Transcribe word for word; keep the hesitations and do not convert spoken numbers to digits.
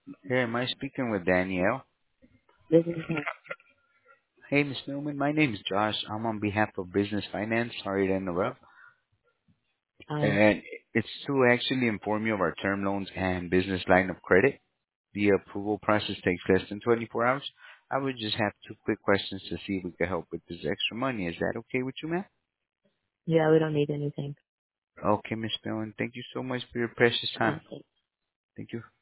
Hey, am I speaking with Danielle? This is Hey, Miss Newman, my name is Josh. I'm on behalf of Business Finance. Sorry to interrupt. hi. And it's to actually inform you of our term loans and business line of credit. The approval process takes less than twenty-four hours. I would just have two quick questions to see if we could help with this extra money. Is that okay with you, ma'am? Yeah, we don't need anything. Okay, Miss Newman. Thank you so much for your precious time. Okay. Thank you.